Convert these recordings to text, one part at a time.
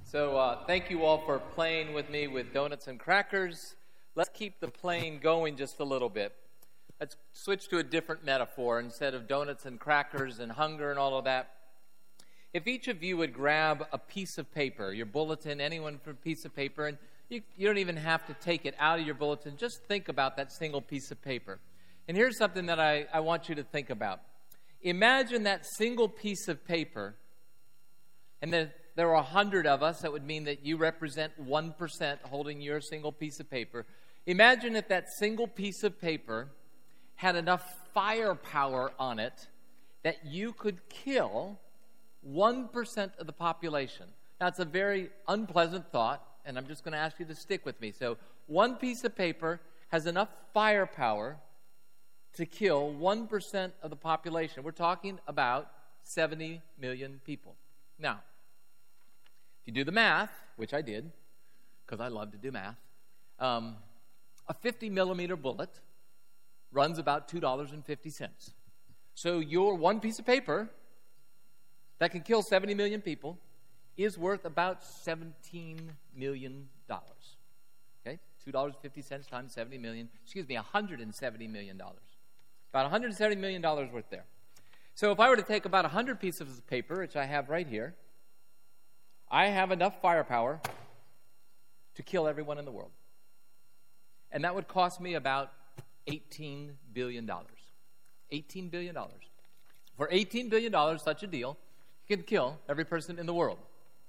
So thank you all for playing with me with donuts and crackers. Let's keep the playing going just a little bit. Let's switch to a different metaphor. Instead of donuts and crackers and hunger and all of that, if each of you would grab a piece of paper, your bulletin, anyone for a piece of paper, and you don't even have to take it out of your bulletin, just think about that single piece of paper. And here's something that I want you to think about. Imagine that single piece of paper, and there are 100 of us. That would mean that you represent 1% holding your single piece of paper. Imagine if that single piece of paper had enough firepower on it that you could kill 1% of the population. Now, it's a very unpleasant thought, and I'm just going to ask you to stick with me. So, one piece of paper has enough firepower to kill 1% of the population. We're talking about 70 million people. Now, if you do the math, which I did, because I love to do math, a 50-millimeter bullet runs about $2.50. So your one piece of paper that can kill 70 million people is worth about $17 million. Okay? $2.50 times 70 million, $170 million. About $170 million worth there. So if I were to take about 100 pieces of paper, which I have right here, I have enough firepower to kill everyone in the world. And that would cost me about $18 billion. $18 billion. For $18 billion, such a deal, you can kill every person in the world.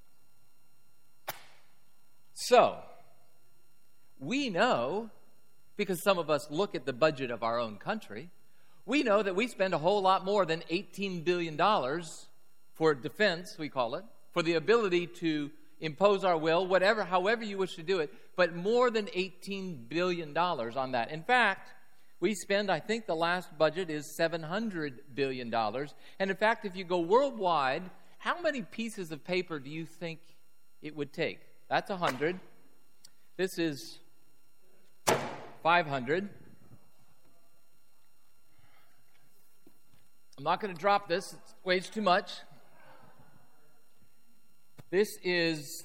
So, we know, because some of us look at the budget of our own country, we know that we spend a whole lot more than $18 billion for defense, we call it, for the ability to impose our will, however you wish to do it, but more than $18 billion on that. In fact, we spend, I think the last budget is $700 billion. And in fact, if you go worldwide, how many pieces of paper do you think it would take? That's 100. This is 500. I'm not going to drop this. It weighs too much. This is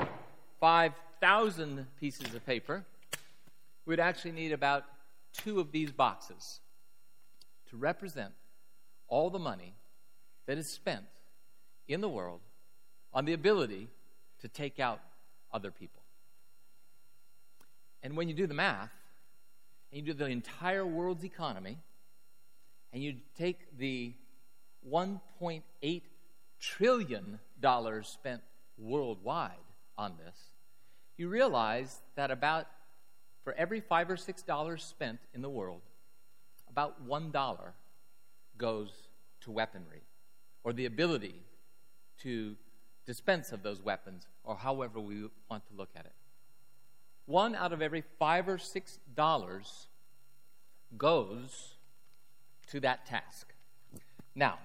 5,000 pieces of paper. We'd actually need about 2 of these boxes to represent all the money that is spent in the world on the ability to take out other people. And when you do the math, and you do the entire world's economy, and you take the $1.8 trillion spent worldwide on this, you realize that for every $5 or $6 spent in the world, about $1 goes to weaponry, or the ability to dispense of those weapons, or however we want to look at it. 1 out of every $5 or $6 goes to that task. Now,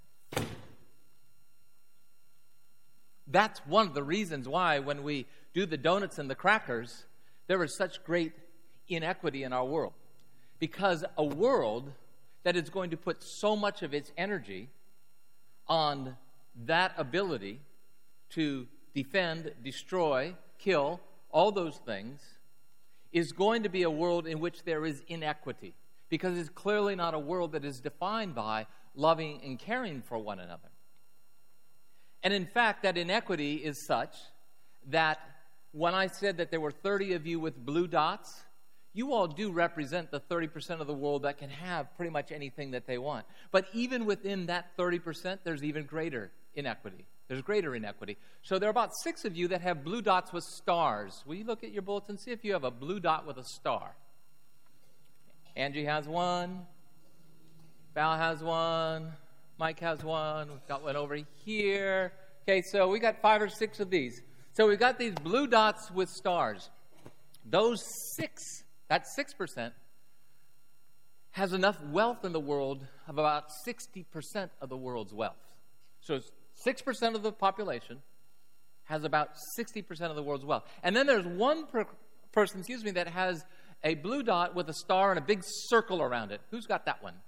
that's one of the reasons why when we do the donuts and the crackers, there is such great inequity in our world. Because a world that is going to put so much of its energy on that ability to defend, destroy, kill, all those things, is going to be a world in which there is inequity. Because it's clearly not a world that is defined by loving and caring for one another. And in fact, that inequity is such that when I said that there were 30 of you with blue dots, you all do represent the 30% of the world that can have pretty much anything that they want. But even within that 30%, there's even greater inequity. There's greater inequity. So there are about 6 of you that have blue dots with stars. Will you look at your bulletin, see if you have a blue dot with a star? Angie has one. Val has one. Mike has one. We've got one over here. Okay, so we got 5 or 6 of these. So we've got these blue dots with stars. Those 6, that 6%, has enough wealth in the world of about 60% of the world's wealth. So 6% of the population has about 60% of the world's wealth. And then there's one person, that has a blue dot with a star and a big circle around it. Who's got that one?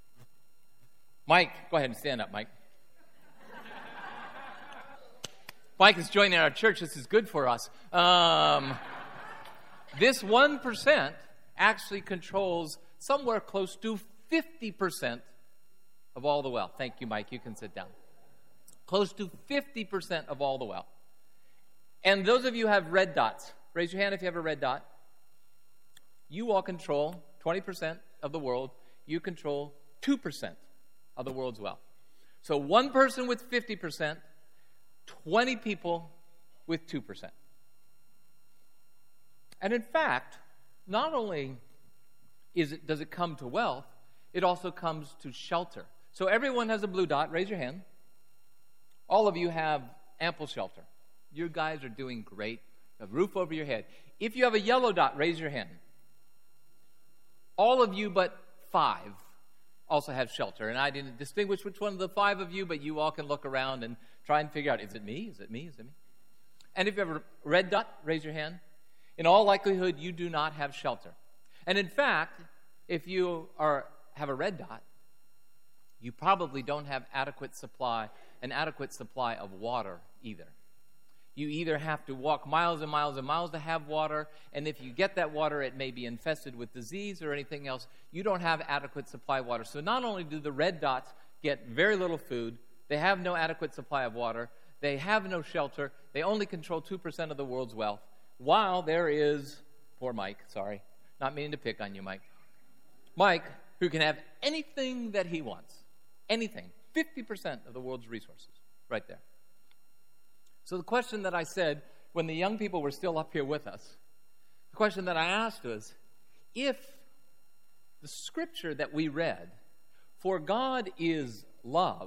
Mike, go ahead and stand up, Mike. Mike is joining our church. This is good for us. This 1% actually controls somewhere close to 50% of all the wealth. Thank you, Mike. You can sit down. Close to 50% of all the wealth. And those of you who have red dots, raise your hand if you have a red dot. You all control 20% of the world. You control 2% of the world's wealth. So one person with 50%, 20 people with 2%. And in fact, not only does it come to wealth, it also comes to shelter. So everyone has a blue dot. Raise your hand. All of you have ample shelter. You guys are doing great. A roof over your head. If you have a yellow dot, raise your hand. All of you but 5 also have shelter. And I didn't distinguish which one of the 5 of you, but you all can look around and try and figure out, is it me? Is it me? Is it me? And if you have a red dot, raise your hand. In all likelihood, you do not have shelter. And in fact, if you have a red dot, you probably don't have an adequate supply of water either. You either have to walk miles and miles and miles to have water, and if you get that water, it may be infested with disease or anything else. You don't have adequate supply of water. So not only do the red dots get very little food, they have no adequate supply of water, they have no shelter, they only control 2% of the world's wealth, while there is, poor Mike, sorry, not meaning to pick on you, Mike, who can have anything that he wants, anything, 50% of the world's resources, right there. So the question that I said when the young people were still up here with us, the question that I asked was, if the scripture that we read, for God is love,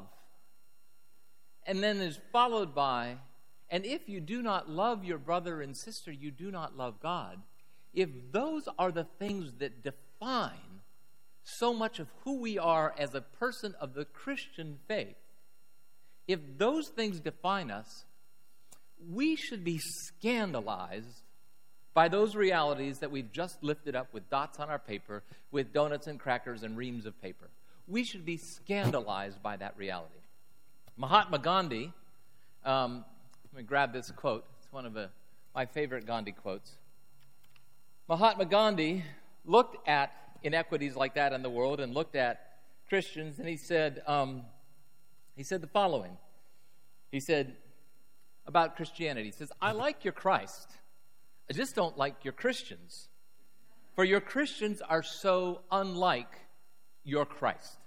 and then is followed by, and if you do not love your brother and sister, you do not love God, if those are the things that define so much of who we are as a person of the Christian faith, if those things define us, we should be scandalized by those realities that we've just lifted up with dots on our paper, with donuts and crackers and reams of paper. We should be scandalized by that reality. Mahatma Gandhi, let me grab this quote. It's one of my favorite Gandhi quotes. Mahatma Gandhi looked at inequities like that in the world and looked at Christians, and he said the following. He said about Christianity, he says, I like your Christ. I just don't like your Christians. For your Christians are so unlike your Christ.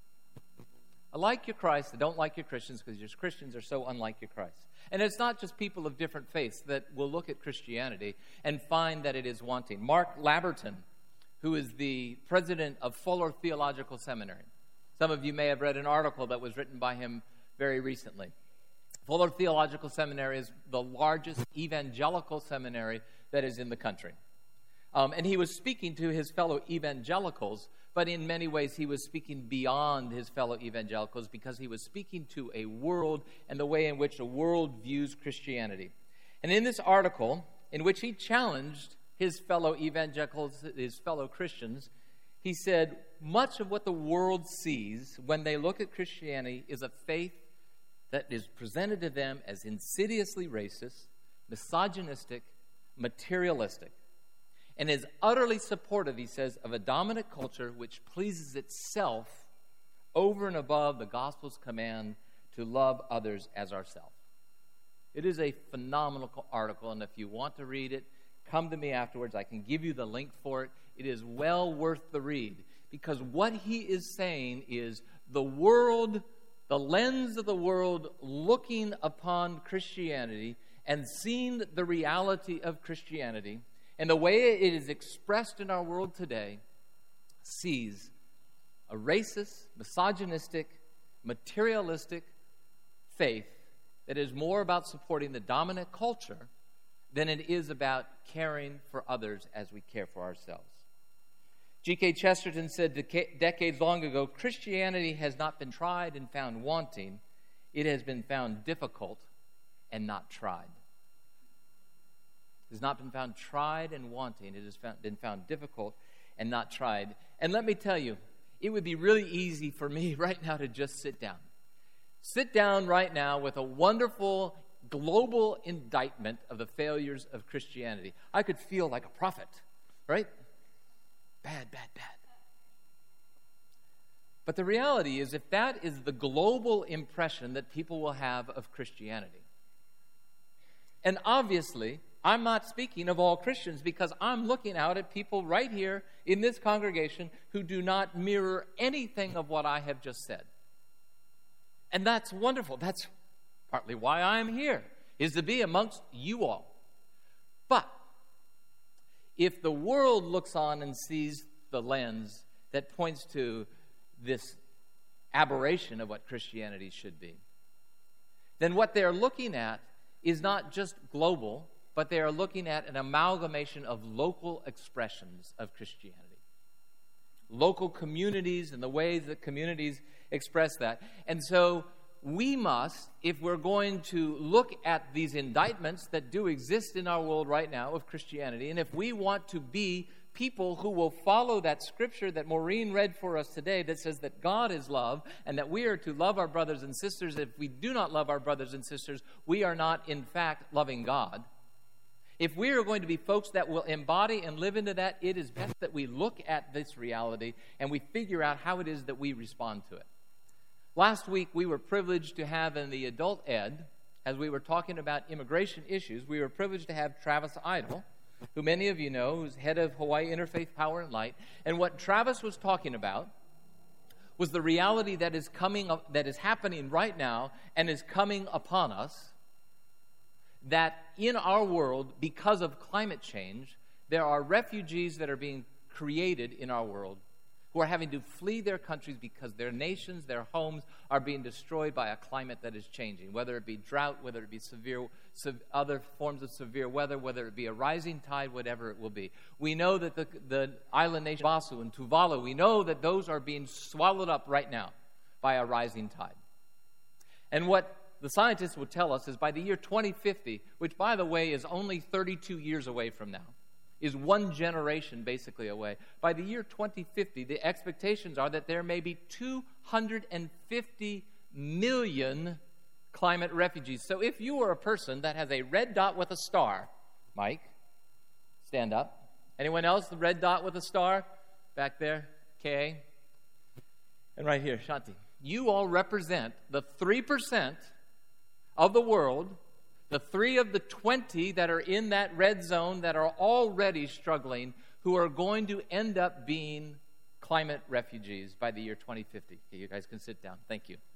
I like your Christ. I don't like your Christians because your Christians are so unlike your Christ. And it's not just people of different faiths that will look at Christianity and find that it is wanting. Mark Labberton, who is the president of Fuller Theological Seminary. Some of you may have read an article that was written by him very recently. Fuller Theological Seminary is the largest evangelical seminary that is in the country. And he was speaking to his fellow evangelicals, but in many ways he was speaking beyond his fellow evangelicals because he was speaking to a world and the way in which the world views Christianity. And in this article, in which he challenged his fellow evangelicals, his fellow Christians, he said, much of what the world sees when they look at Christianity is a faith that is presented to them as insidiously racist, misogynistic, materialistic, and is utterly supportive, he says, of a dominant culture which pleases itself over and above the gospel's command to love others as ourselves. It is a phenomenal article, and if you want to read it, come to me afterwards. I can give you the link for it. It is well worth the read, because what he is saying is the world, the lens of the world looking upon Christianity and seeing the reality of Christianity and the way it is expressed in our world today sees a racist, misogynistic, materialistic faith that is more about supporting the dominant culture than it is about caring for others as we care for ourselves. G.K. Chesterton said decades long ago, Christianity has not been tried and found wanting. It has been found difficult and not tried. It has not been found tried and wanting. It has been found difficult and not tried. And let me tell you, it would be really easy for me right now to just sit down. Sit down right now with a wonderful global indictment of the failures of Christianity. I could feel like a prophet, right? Bad, bad, bad. But the reality is, if that is the global impression that people will have of Christianity, and obviously, I'm not speaking of all Christians because I'm looking out at people right here in this congregation who do not mirror anything of what I have just said. And that's wonderful. That's partly why I'm here, is to be amongst you all. But if the world looks on and sees the lens that points to this aberration of what Christianity should be, then what they're looking at is not just global, but they are looking at an amalgamation of local expressions of Christianity. Local communities and the ways that communities express that. And so we must, if we're going to look at these indictments that do exist in our world right now of Christianity, and if we want to be people who will follow that scripture that Maureen read for us today that says that God is love and that we are to love our brothers and sisters. If we do not love our brothers and sisters, we are not, in fact, loving God. If we are going to be folks that will embody and live into that, it is best that we look at this reality and we figure out how it is that we respond to it. Last week, we were privileged to have in the adult ed, as we were talking about immigration issues, we were privileged to have Travis Idle, who many of you know, who's head of Hawaii Interfaith Power and Light. And what Travis was talking about was the reality that is happening right now and is coming upon us, that in our world, because of climate change, there are refugees that are being created in our world who are having to flee their countries because their nations, their homes are being destroyed by a climate that is changing, whether it be drought, whether it be other forms of severe weather, whether it be a rising tide, whatever it will be. We know that the island nation Vasu and Tuvalu, we know that those are being swallowed up right now by a rising tide. And what the scientists would tell us is by the year 2050, which, by the way, is only 32 years away from now, is one generation basically away. By the year 2050, the expectations are that there may be 250 million climate refugees. So if you are a person that has a red dot with a star, Mike, stand up. Anyone else, the red dot with a star? Back there, Kay. And right here, Shanti. You all represent the 3% of the world, the 3 of the 20 that are in that red zone that are already struggling, who are going to end up being climate refugees by the year 2050. Okay, you guys can sit down. Thank you.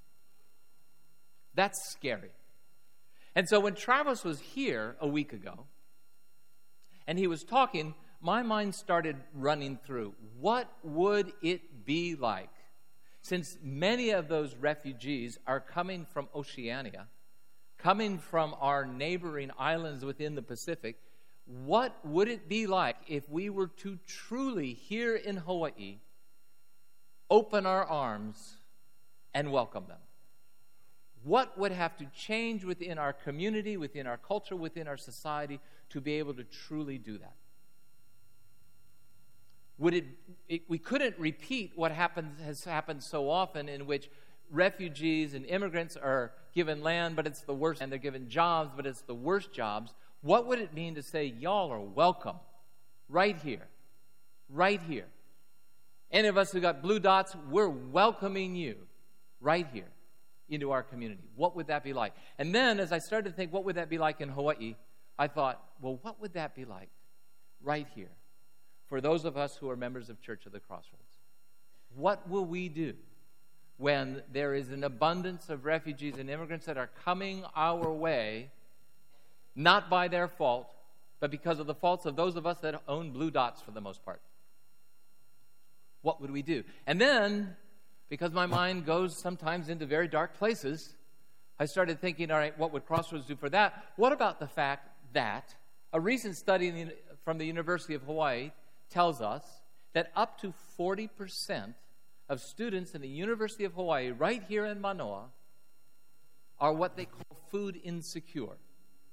That's scary. And so when Travis was here a week ago, and he was talking, my mind started running through, what would it be like, since many of those refugees are coming from Oceania, coming from our neighboring islands within the Pacific, what would it be like if we were to truly, here in Hawaii, open our arms and welcome them? What would have to change within our community, within our culture, within our society to be able to truly do that? We couldn't repeat what has happened so often, in which refugees and immigrants are given land, but it's the worst, and they're given jobs, but it's the worst jobs. What would it mean to say, y'all are welcome right here, right here? Any of us who got blue dots, we're welcoming you right here into our community. What would that be like? And then as I started to think, what would that be like in Hawaii? I thought, well, what would that be like right here for those of us who are members of Church of the Crossroads? What will we do when there is an abundance of refugees and immigrants that are coming our way, not by their fault, but because of the faults of those of us that own blue dots for the most part? What would we do? And then, because my mind goes sometimes into very dark places, I started thinking, all right, what would Crossroads do for that? What about the fact that a recent study from the University of Hawaii tells us that up to 40% of students in the University of Hawaii, right here in Manoa, are what they call food insecure.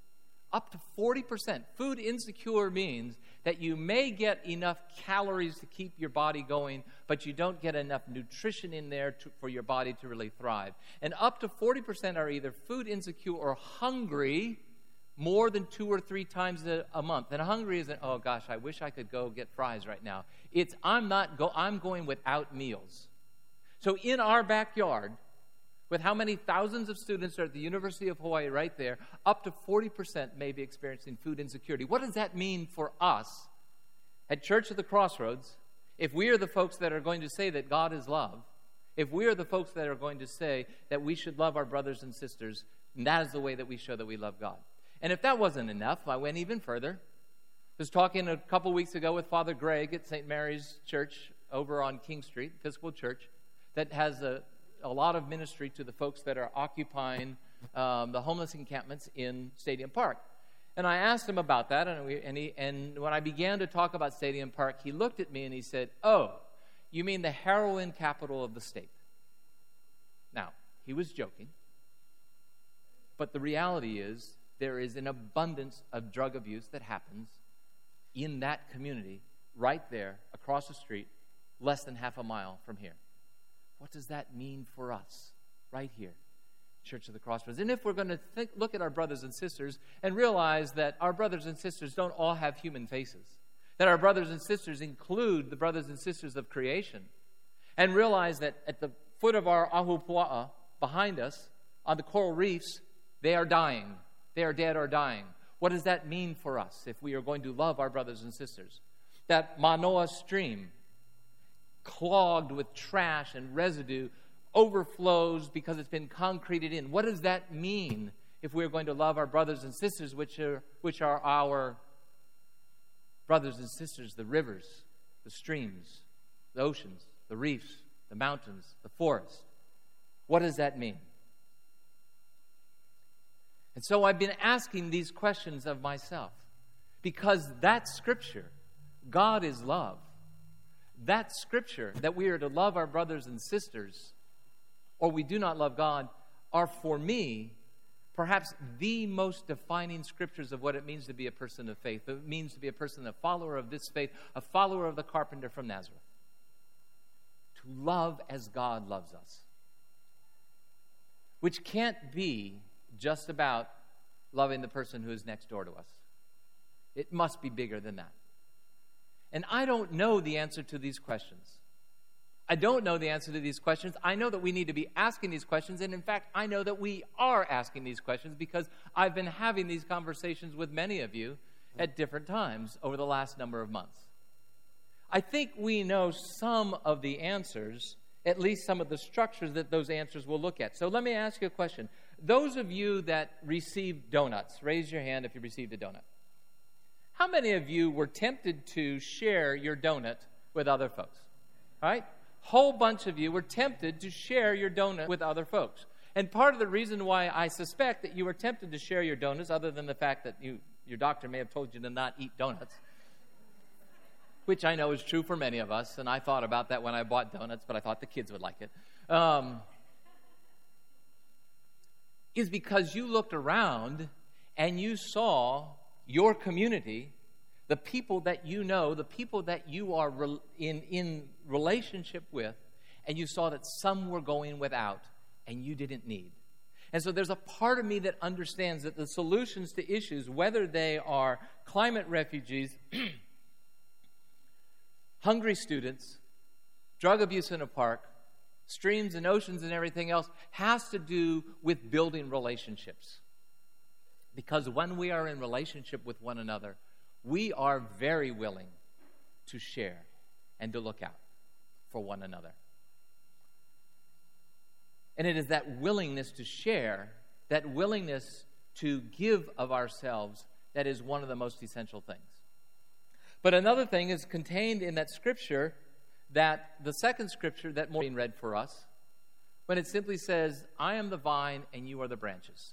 Up to 40%. Food insecure means that you may get enough calories to keep your body going, but you don't get enough nutrition in there for your body to really thrive. And up to 40% are either food insecure or hungry more than 2 or 3 times a month. And hungry isn't, oh gosh, I wish I could go get fries right now. It's, I'm going without meals. So in our backyard, with how many thousands of students are at the University of Hawaii right there, up to 40% may be experiencing food insecurity. What does that mean for us at Church of the Crossroads if we are the folks that are going to say that God is love, if we are the folks that are going to say that we should love our brothers and sisters, and that is the way that we show that we love God? And if that wasn't enough, I went even further. I was talking a couple weeks ago with Father Greg at St. Mary's Church over on King Street, Episcopal Church, that has a lot of ministry to the folks that are occupying the homeless encampments in Stadium Park. And I asked him about that, and when I began to talk about Stadium Park, he looked at me and he said, "Oh, you mean the heroin capital of the state?" Now, he was joking, but the reality is there is an abundance of drug abuse that happens in that community right there across the street, less than half a mile from here. What does that mean for us right here, Church of the Crossroads? And if we're going to look at our brothers and sisters and realize that our brothers and sisters don't all have human faces, that our brothers and sisters include the brothers and sisters of creation, and realize that at the foot of our ahupua'a, behind us, on the coral reefs, they are dying. They are dead or dying. What does that mean for us if we are going to love our brothers and sisters? That Manoa stream, clogged with trash and residue, overflows because it's been concreted in. What does that mean if we're going to love our brothers and sisters, which are our brothers and sisters, the rivers, the streams, the oceans, the reefs, the mountains, the forest? What does that mean? And so I've been asking these questions of myself, because that scripture, God is love, that scripture that we are to love our brothers and sisters, or we do not love God, are for me perhaps the most defining scriptures of what it means to be a person of faith. It means to be a person, a follower of this faith, a follower of the carpenter from Nazareth. To love as God loves us. Which can't be just about loving the person who is next door to us. It must be bigger than that. And I don't know the answer to these questions. I don't know the answer to these questions. I know that we need to be asking these questions, and in fact, I know that we are asking these questions because I've been having these conversations with many of you at different times over the last number of months. I think we know some of the answers, at least some of the structures that those answers will look at. So let me ask you a question. Those of you that received donuts, raise your hand if you received a donut. How many of you were tempted to share your donut with other folks? All right? Whole bunch of you were tempted to share your donut with other folks. And part of the reason why I suspect that you were tempted to share your donuts, other than the fact that your doctor may have told you to not eat donuts, which I know is true for many of us, and I thought about that when I bought donuts, but I thought the kids would like it, is because you looked around and you saw your community, the people that you know, the people that you are in relationship with, and you saw that some were going without and you didn't need. And so there's a part of me that understands that the solutions to issues, whether they are climate refugees, hungry students, drug abuse in a park, streams and oceans and everything else, has to do with building relationships. Because when we are in relationship with one another, we are very willing to share and to look out for one another. And it is that willingness to share, that willingness to give of ourselves, that is one of the most essential things. But another thing is contained in that scripture, that the second scripture that Maureen read for us, when it simply says, I am the vine and you are the branches.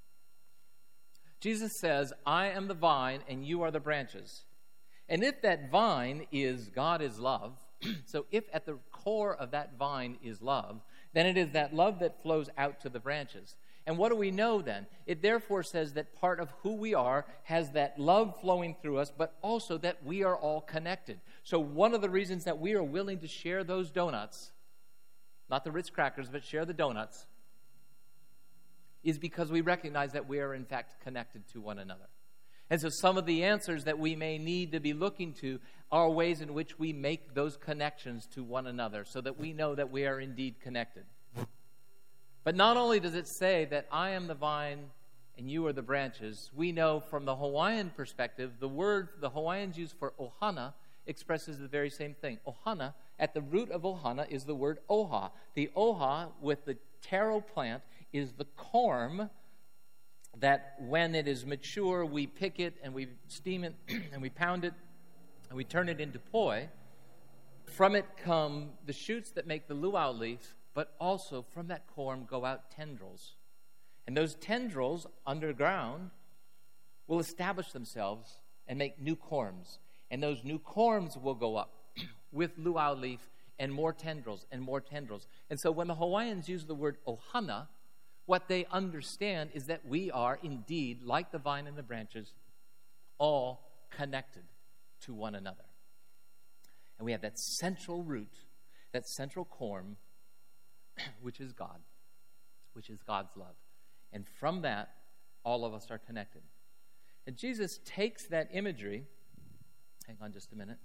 Jesus says, I am the vine and you are the branches. And if that vine is God is love, so if at the core of that vine is love, then it is that love that flows out to the branches. And what do we know then? It therefore says that part of who we are has that love flowing through us, but also that we are all connected. So one of the reasons that we are willing to share those donuts, not the Ritz crackers, but share the donuts, is because we recognize that we are in fact connected to one another. And so some of the answers that we may need to be looking to are ways in which we make those connections to one another so that we know that we are indeed connected. But not only does it say that I am the vine and you are the branches, we know from the Hawaiian perspective, the word the Hawaiians use for ohana expresses the very same thing. Ohana, at the root of ohana, is the word oha. The oha with the taro plant is the corm that when it is mature, we pick it and we steam it and we pound it and we turn it into poi. From it come the shoots that make the luau leaf, but also from that corm go out tendrils. And those tendrils underground will establish themselves and make new corms. And those new corms will go up with luau leaf and more tendrils and more tendrils. And so when the Hawaiians use the word ohana, what they understand is that we are indeed, like the vine and the branches, all connected to one another. And we have that central root, that central corm, which is God, which is God's love. And from that, all of us are connected. And Jesus takes that imagery, hang on just a minute.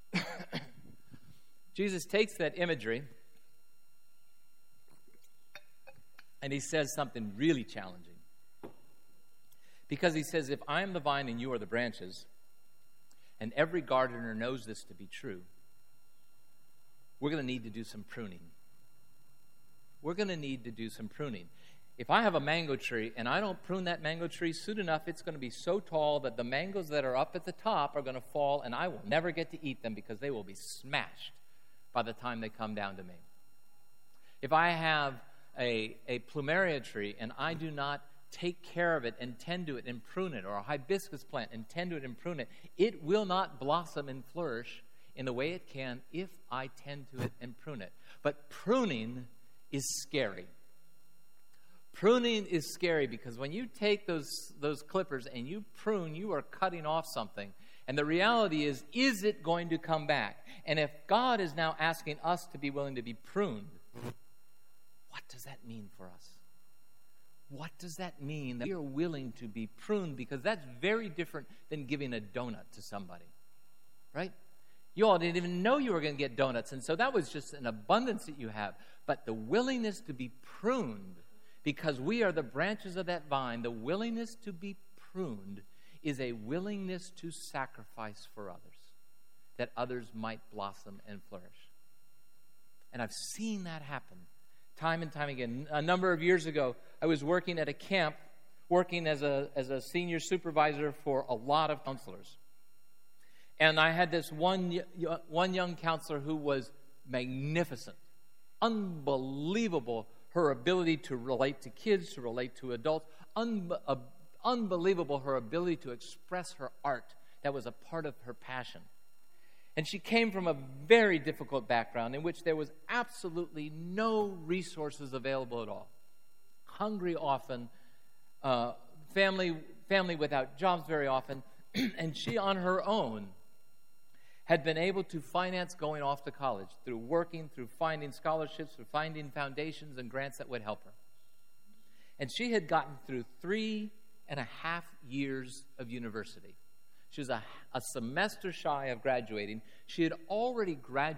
Jesus takes that imagery and he says something really challenging. Because he says, if I am the vine and you are the branches, and every gardener knows this to be true, we're going to need to do some pruning. We're going to need to do some pruning. If I have a mango tree and I don't prune that mango tree soon enough, it's going to be so tall that the mangoes that are up at the top are going to fall and I will never get to eat them because they will be smashed by the time they come down to me. If I have a plumeria tree and I do not take care of it and tend to it and prune it, or a hibiscus plant and tend to it and prune it, it will not blossom and flourish in the way it can if I tend to it and prune it. But pruning is scary. Pruning is scary because when you take those clippers and you prune, you are cutting off something. And the reality is it going to come back? And if God is now asking us to be willing to be pruned, what does that mean for us? What does that mean that we are willing to be pruned? Because that's very different than giving a donut to somebody, right? You all didn't even know you were going to get donuts, and so that was just an abundance that you have. But the willingness to be pruned, because we are the branches of that vine, the willingness to be pruned is a willingness to sacrifice for others, that others might blossom and flourish. And I've seen that happen time and time again. A number of years ago, I was working at a camp, working as a senior supervisor for a lot of counselors. And I had this one young counselor who was magnificent, unbelievable, her ability to relate to kids, to relate to adults, unbelievable her ability to express her art. That was a part of her passion. And she came from a very difficult background in which there was absolutely no resources available at all. Hungry often, family without jobs very often, and she on her own had been able to finance going off to college through working, through finding scholarships, through finding foundations and grants that would help her. And she had gotten through 3.5 years of university. She was a semester shy of graduating. She had already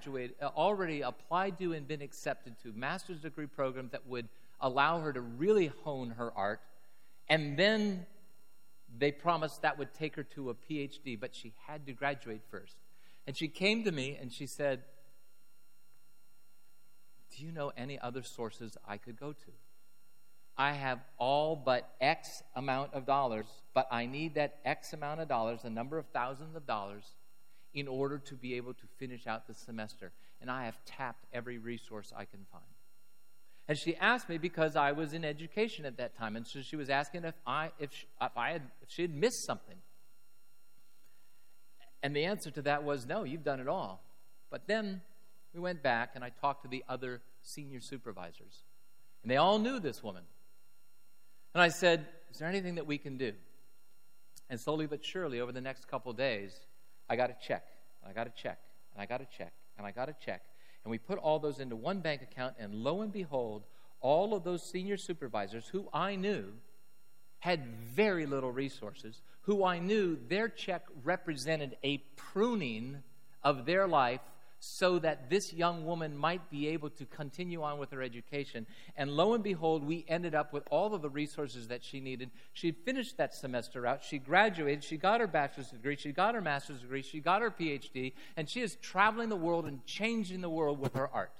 applied to and been accepted to master's degree programs that would allow her to really hone her art. And then they promised that would take her to a PhD, but she had to graduate first. And she came to me and she said, do you know any other sources I could go to? I have all but X amount of dollars, but I need that X amount of dollars, a number of thousands of dollars, in order to be able to finish out the semester. And I have tapped every resource I can find. And she asked me because I was in education at that time, and so she was asking if she had missed something. And the answer to that was, no, you've done it all. But then we went back and I talked to the other senior supervisors. And they all knew this woman. And I said, is there anything that we can do? And slowly but surely, over the next couple of days, I got a check, and I got a check, and I got a check, and I got a check. And we put all those into one bank account, and lo and behold, all of those senior supervisors who I knew had very little resources, who I knew their check represented a pruning of their life so that this young woman might be able to continue on with her education. And lo and behold, we ended up with all of the resources that she needed. She finished that semester out. She graduated. She got her bachelor's degree. She got her master's degree. She got her PhD. And she is traveling the world and changing the world with her art.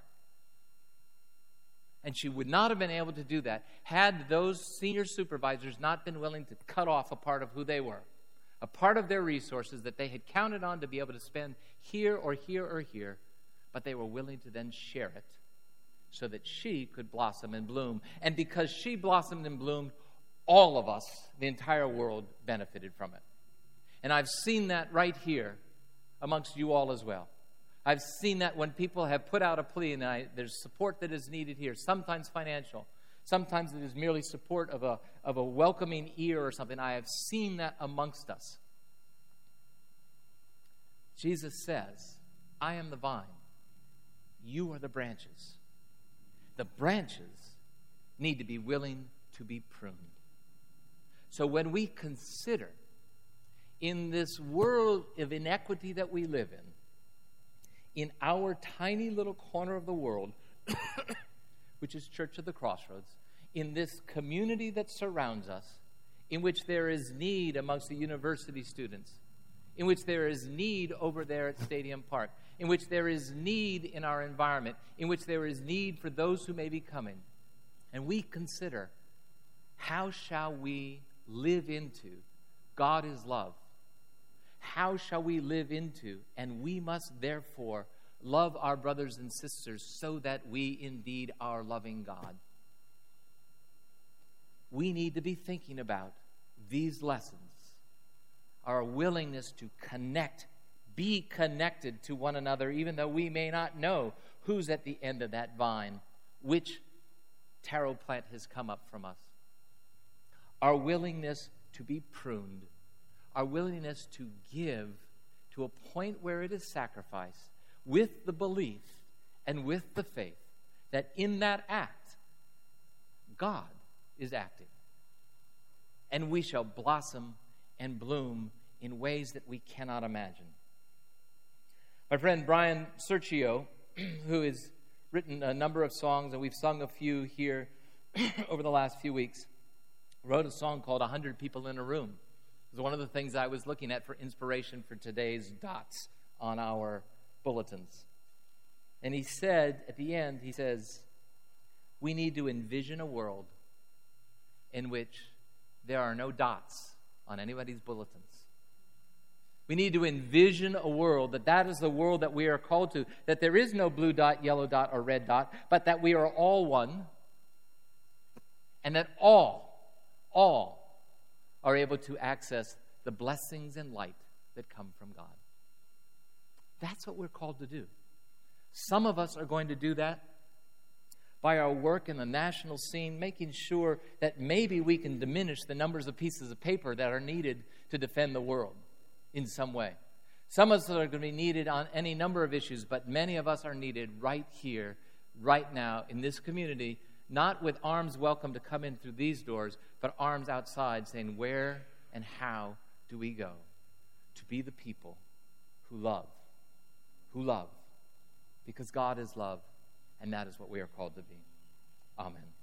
And she would not have been able to do that had those senior supervisors not been willing to cut off a part of who they were, a part of their resources that they had counted on to be able to spend here or here or here, but they were willing to then share it so that she could blossom and bloom. And because she blossomed and bloomed, all of us, the entire world, benefited from it. And I've seen that right here amongst you all as well. I've seen that when people have put out a plea and there's support that is needed here, sometimes financial, sometimes it is merely support of a welcoming ear or something. I have seen that amongst us. Jesus says, I am the vine. You are the branches. The branches need to be willing to be pruned. So when we consider in this world of inequity that we live in our tiny little corner of the world, which is Church of the Crossroads, in this community that surrounds us, in which there is need amongst the university students, in which there is need over there at Stadium Park, in which there is need in our environment, in which there is need for those who may be coming, and we consider, how shall we live into God is love? How shall we live into, and we must therefore love our brothers and sisters so that we indeed are loving God? We need to be thinking about these lessons, our willingness to connect, be connected to one another, even though we may not know who's at the end of that vine, which taro plant has come up from us. Our willingness to be pruned, our willingness to give to a point where it is sacrifice, with the belief and with the faith that in that act, God is acting. And we shall blossom and bloom in ways that we cannot imagine. My friend Brian Sergio, who has written a number of songs, and we've sung a few here over the last few weeks, wrote a song called 100 People in a Room. It was one of the things I was looking at for inspiration for today's dots on our bulletins. And he said, at the end, he says, we need to envision a world in which there are no dots on anybody's bulletins. We need to envision a world that is the world that we are called to, that there is no blue dot, yellow dot, or red dot, but that we are all one, and that all are able to access the blessings and light that come from God. That's what we're called to do. Some of us are going to do that by our work in the national scene, making sure that maybe we can diminish the numbers of pieces of paper that are needed to defend the world in some way. Some of us are going to be needed on any number of issues, but many of us are needed right here, right now, in this community, not with arms welcome to come in through these doors, but arms outside saying, where and how do we go to be the people who love, because God is love, and that is what we are called to be. Amen.